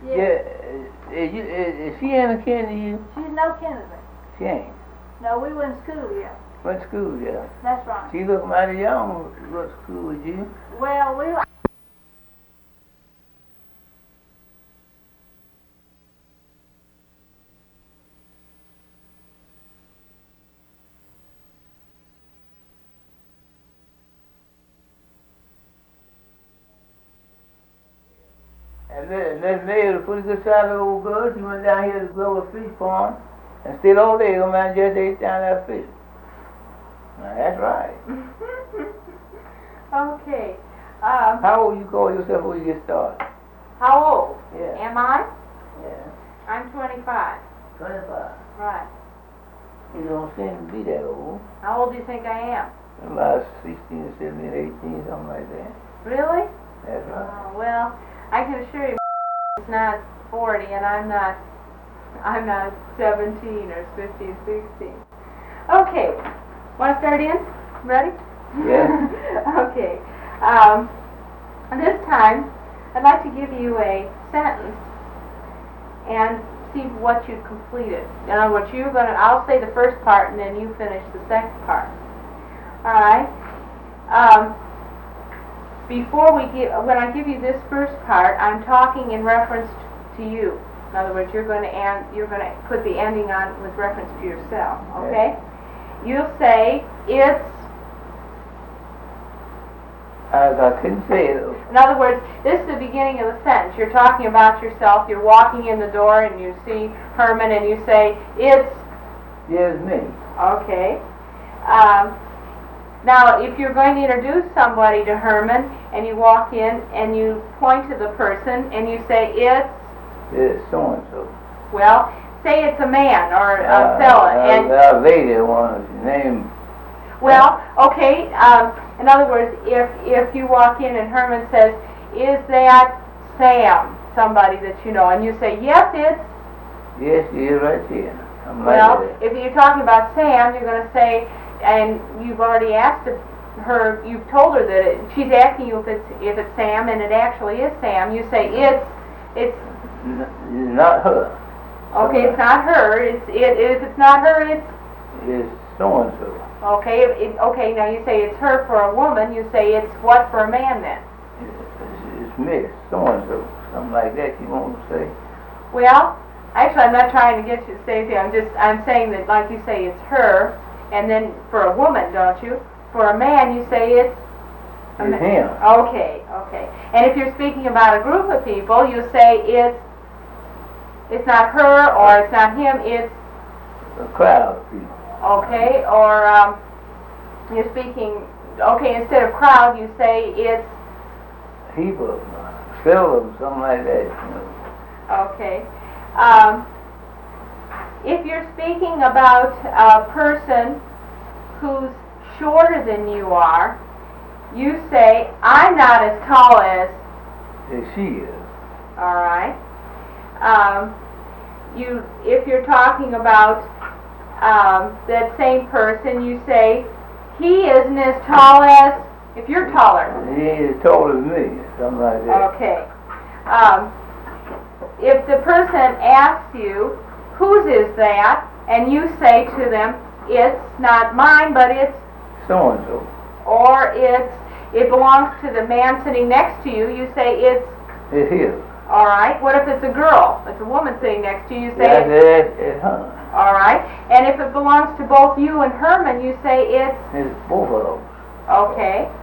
Yeah. Is she in a kin to you? She's no kin to me. She ain't. No, we went to school together. Went to school, yeah. That's right. She look mighty young. Went to school with you. Well, we. And then made a pretty good size of old girl. She went down here to grow a fish pond. And still over there, your man just ate down that fish. Now, that's right. Okay. How old you call yourself when you get started? How old? Yeah. Am I? Yeah. I'm 25. 25. Right. You don't seem to be that old. How old do you think I am? About 16, 17, 18, something like that. Really? That's right. Well, I can assure you it's not 40 and I'm not 17 or 15, 16. Okay. Want to start in? Ready? Yeah. Okay. This time, I'd like to give you a sentence and see what you've completed. In other words, I'll say the first part and then you finish the second part. Alright? When I give you this first part, I'm talking in reference to you. In other words, you're going to put the ending on with reference to yourself, okay? You'll say, it's... I couldn't say it. In other words, this is the beginning of the sentence. You're talking about yourself. You're walking in the door and you see Herman and you say, it's... Yeah, it's me. Okay. Now, if you're going to introduce somebody to Herman and you walk in and you point to the person and you say, it's... It's so-and-so. Well, say it's a man or a fella. And a lady wants his name. Well, okay. In other words, if you walk in and Herman says, is that Sam, somebody that you know? And you say, yes, it's... Yes, she is right here. Well, if you're talking about Sam, you're going to say, and you've already asked her, you've told her that she's asking you if it's Sam, and it actually is Sam. You say, it's not her. Okay, it's not her. If it's not her, it's so-and-so. Okay, okay, now you say it's her for a woman, you say it's what for a man then? It's Miss so-and-so, something like that you want to say. Well, actually I'm not trying to get you to say anything, I'm saying that like you say it's her, and then for a woman, don't you? For a man you say it's... It's him. Okay, okay. And if you're speaking about a group of people, you say it's not her or it's not him, it's... A crowd of people. Okay, or you're speaking, okay, instead of crowd, you say it's... Heap of them, several of them, something like that. You know. Okay. If you're speaking about a person who's shorter than you are, you say, I'm not as tall as... As she is. All right. If you're talking about that same person, you say, he isn't as tall as, if you're taller. He ain't as tall as me, something like that. Okay. If the person asks you, whose is that? And you say to them, it's not mine, but it's so-and-so. Or it belongs to the man sitting next to you, you say it's his. All right. What if it's a girl? It's a woman sitting next to you, you say it's her. All right. And if it belongs to both you and Herman, you say it's both of them. Okay.